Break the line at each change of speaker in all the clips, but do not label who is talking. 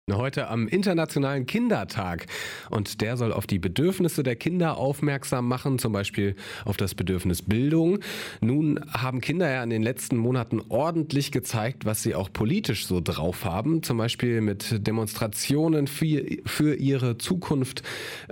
Heute am Internationalen Kindertag und der soll auf die Bedürfnisse der Kinder aufmerksam machen, zum Beispiel auf das Bedürfnis Bildung. Nun haben Kinder ja in den letzten Monaten ordentlich gezeigt, was sie auch politisch so drauf haben, zum Beispiel mit Demonstrationen für ihre Zukunft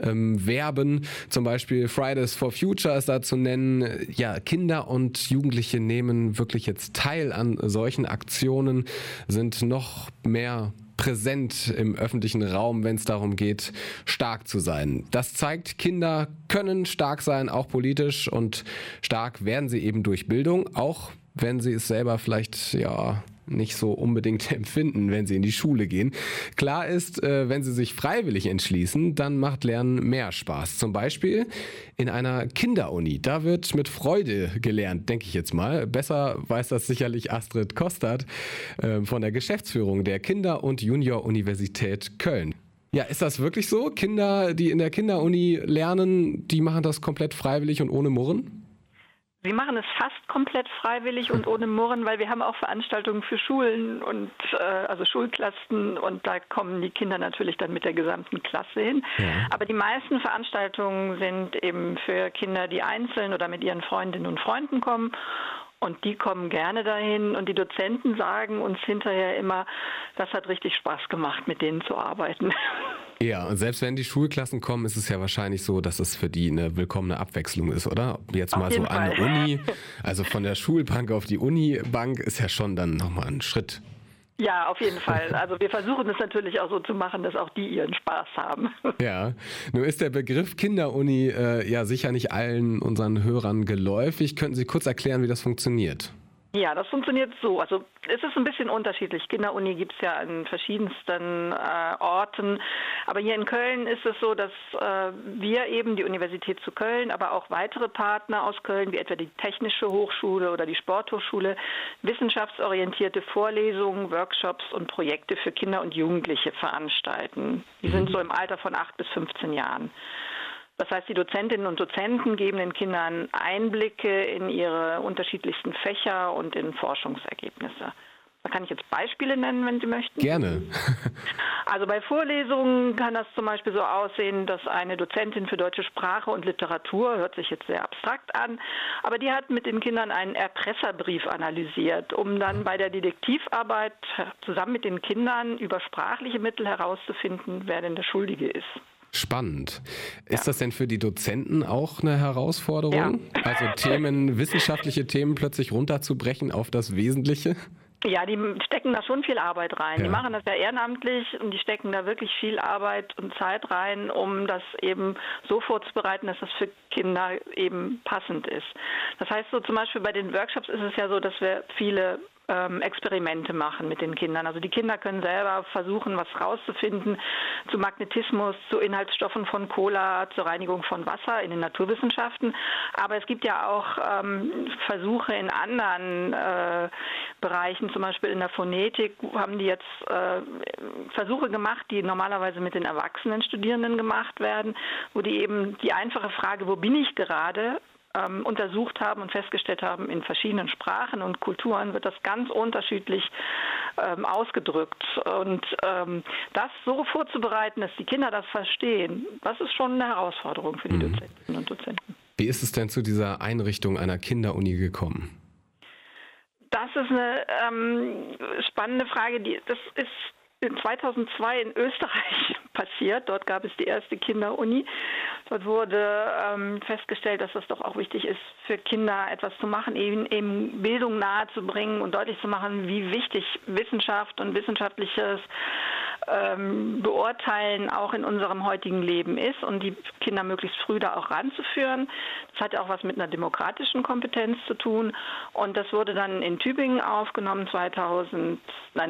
werben, zum Beispiel Fridays for Future ist da zu nennen. Ja, Kinder und Jugendliche nehmen wirklich jetzt teil an solchen Aktionen, sind noch mehr präsent im öffentlichen Raum, wenn es darum geht, stark zu sein. Das zeigt, Kinder können stark sein, auch politisch, und stark werden sie eben durch Bildung, auch wenn sie es selber vielleicht nicht so unbedingt empfinden, wenn sie in die Schule gehen. Klar ist, wenn sie sich freiwillig entschließen, dann macht Lernen mehr Spaß. Zum Beispiel in einer Kinderuni. Da wird mit Freude gelernt, denke ich jetzt mal. Besser weiß das sicherlich Astrid Kostert von der Geschäftsführung der Kinder- und Junior-Universität Köln. Ja, ist das wirklich so? Kinder, die in der Kinderuni lernen, die machen das komplett freiwillig und ohne Murren?
Sie machen es fast komplett freiwillig und ohne Murren, weil wir haben auch Veranstaltungen für Schulen und also Schulklassen, und da kommen die Kinder natürlich dann mit der gesamten Klasse hin. Ja. Aber die meisten Veranstaltungen sind eben für Kinder, die einzeln oder mit ihren Freundinnen und Freunden kommen. Und die kommen gerne dahin, und die Dozenten sagen uns hinterher immer, das hat richtig Spaß gemacht, mit denen zu arbeiten.
Ja, und selbst wenn die Schulklassen kommen, ist es ja wahrscheinlich so, dass es für die eine willkommene Abwechslung ist, oder? Jetzt mal so an der Uni, also von der Schulbank auf die Unibank ist ja schon dann nochmal ein Schritt.
Ja, auf jeden Fall. Also wir versuchen es natürlich auch so zu machen, dass auch die ihren Spaß haben.
Ja, nun ist der Begriff Kinderuni ja sicher nicht allen unseren Hörern geläufig. Könnten Sie kurz erklären, wie das funktioniert?
Ja, das funktioniert so. Also es ist ein bisschen unterschiedlich. Kinderuni gibt es ja an verschiedensten Orten. Aber hier in Köln ist es so, dass wir eben, die Universität zu Köln, aber auch weitere Partner aus Köln, wie etwa die Technische Hochschule oder die Sporthochschule, wissenschaftsorientierte Vorlesungen, Workshops und Projekte für Kinder und Jugendliche veranstalten. Die sind so im Alter von 8 bis 15 Jahren. Das heißt, die Dozentinnen und Dozenten geben den Kindern Einblicke in ihre unterschiedlichsten Fächer und in Forschungsergebnisse. Da kann ich jetzt Beispiele nennen, wenn Sie möchten.
Gerne.
Also bei Vorlesungen kann das zum Beispiel so aussehen, dass eine Dozentin für deutsche Sprache und Literatur, hört sich jetzt sehr abstrakt an, aber die hat mit den Kindern einen Erpresserbrief analysiert, um dann bei der Detektivarbeit zusammen mit den Kindern über sprachliche Mittel herauszufinden, wer denn der Schuldige ist.
Spannend. Ist das denn für die Dozenten auch eine Herausforderung? Ja. Also wissenschaftliche Themen plötzlich runterzubrechen auf das Wesentliche?
Ja, die stecken da schon viel Arbeit rein. Ja. Die machen das ja ehrenamtlich, und die stecken da wirklich viel Arbeit und Zeit rein, um das eben so vorzubereiten, dass das für Kinder eben passend ist. Das heißt, so zum Beispiel bei den Workshops ist es ja so, dass wir viele Experimente machen mit den Kindern. Also die Kinder können selber versuchen, was rauszufinden zu Magnetismus, zu Inhaltsstoffen von Cola, zur Reinigung von Wasser in den Naturwissenschaften. Aber es gibt ja auch Versuche in anderen Bereichen, zum Beispiel in der Phonetik haben die jetzt Versuche gemacht, die normalerweise mit den erwachsenen Studierenden gemacht werden, wo die eben die einfache Frage, wo bin ich gerade, untersucht haben und festgestellt haben, in verschiedenen Sprachen und Kulturen wird das ganz unterschiedlich ausgedrückt. Und das so vorzubereiten, dass die Kinder das verstehen, das ist schon eine Herausforderung für die Dozentinnen und Dozenten.
Wie ist es denn zu dieser Einrichtung einer Kinderuni gekommen?
Das ist eine spannende Frage. Das ist in 2002 in Österreich passiert. Dort gab es die erste Kinderuni. Dort wurde festgestellt, dass es doch auch wichtig ist, für Kinder etwas zu machen, eben Bildung nahezubringen und deutlich zu machen, wie wichtig Wissenschaft und wissenschaftliches Beurteilen auch in unserem heutigen Leben ist, und die Kinder möglichst früh da auch ranzuführen. Das hat ja auch was mit einer demokratischen Kompetenz zu tun, und das wurde dann in Tübingen aufgenommen, 2002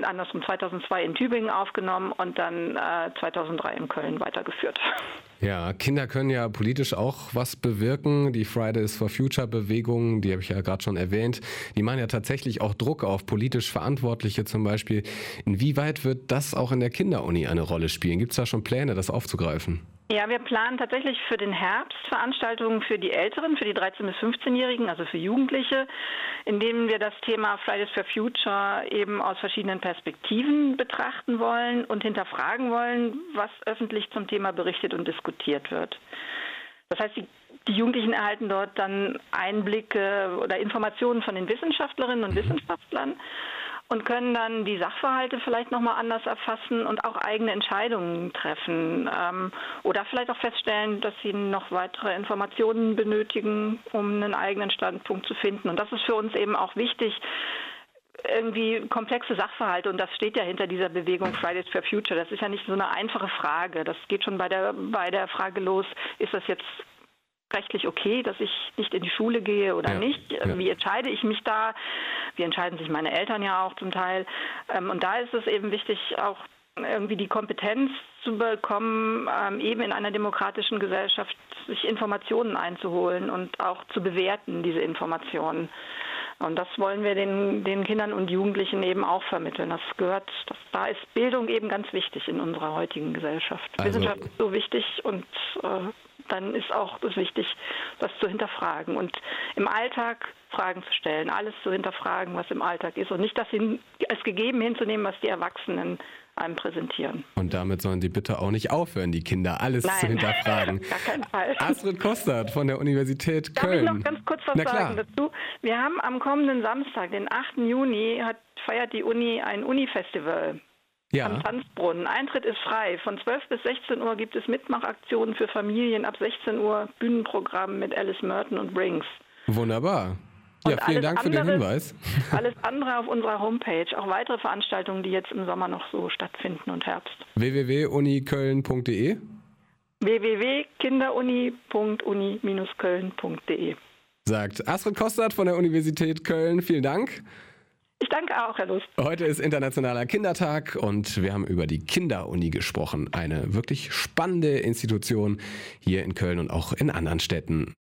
in Tübingen aufgenommen und dann 2003 in Köln weitergeführt.
Ja, Kinder können ja politisch auch was bewirken. Die Fridays for Future Bewegung, die habe ich ja gerade schon erwähnt, die machen ja tatsächlich auch Druck auf politisch Verantwortliche zum Beispiel. Inwieweit wird das auch in der Kinderuni eine Rolle spielen? Gibt es da schon Pläne, das aufzugreifen?
Ja, wir planen tatsächlich für den Herbst Veranstaltungen für die Älteren, für die 13- bis 15-Jährigen, also für Jugendliche, in denen wir das Thema Fridays for Future eben aus verschiedenen Perspektiven betrachten wollen und hinterfragen wollen, was öffentlich zum Thema berichtet und diskutiert wird. Das heißt, die Jugendlichen erhalten dort dann Einblicke oder Informationen von den Wissenschaftlerinnen und Wissenschaftlern und können dann die Sachverhalte vielleicht nochmal anders erfassen und auch eigene Entscheidungen treffen oder vielleicht auch feststellen, dass sie noch weitere Informationen benötigen, um einen eigenen Standpunkt zu finden. Und das ist für uns eben auch wichtig, irgendwie komplexe Sachverhalte, und das steht ja hinter dieser Bewegung Fridays for Future. Das ist ja nicht so eine einfache Frage. Das geht schon bei der Frage los, ist das jetzt rechtlich okay, dass ich nicht in die Schule gehe oder nicht? Wie entscheide ich mich da? Wie entscheiden sich meine Eltern ja auch zum Teil? Und da ist es eben wichtig, auch irgendwie die Kompetenz zu bekommen, eben in einer demokratischen Gesellschaft sich Informationen einzuholen und auch zu bewerten, diese Informationen. Und das wollen wir den Kindern und Jugendlichen eben auch vermitteln. Da ist Bildung eben ganz wichtig in unserer heutigen Gesellschaft.
Also,
Wissenschaft ist so wichtig und dann ist auch es wichtig, das zu hinterfragen und im Alltag Fragen zu stellen, alles zu hinterfragen, was im Alltag ist und nicht das als gegeben hinzunehmen, was die Erwachsenen einem präsentieren.
Und damit sollen Sie bitte auch nicht aufhören, die Kinder alles zu hinterfragen.
Gar keinen Fall.
Astrid Kostert von der Universität Köln.
Darf ich noch ganz kurz was sagen dazu? Wir haben am kommenden Samstag, den 8. Juni, feiert die Uni ein Uni-Festival. Am Tanzbrunnen. Eintritt ist frei. Von 12 bis 16 Uhr gibt es Mitmachaktionen für Familien. Ab 16 Uhr Bühnenprogramm mit Alice Merton und Brings.
Wunderbar. Ja, vielen Dank für den Hinweis.
Alles andere auf unserer Homepage. Auch weitere Veranstaltungen, die jetzt im Sommer noch so stattfinden und Herbst.
www.uniköln.de
www.kinderuni.uni-köln.de
Sagt Astrid Kostert von der Universität Köln. Vielen Dank.
Ich danke auch, Herr Lust.
Heute ist Internationaler Kindertag und wir haben über die Kinderuni gesprochen. Eine wirklich spannende Institution hier in Köln und auch in anderen Städten.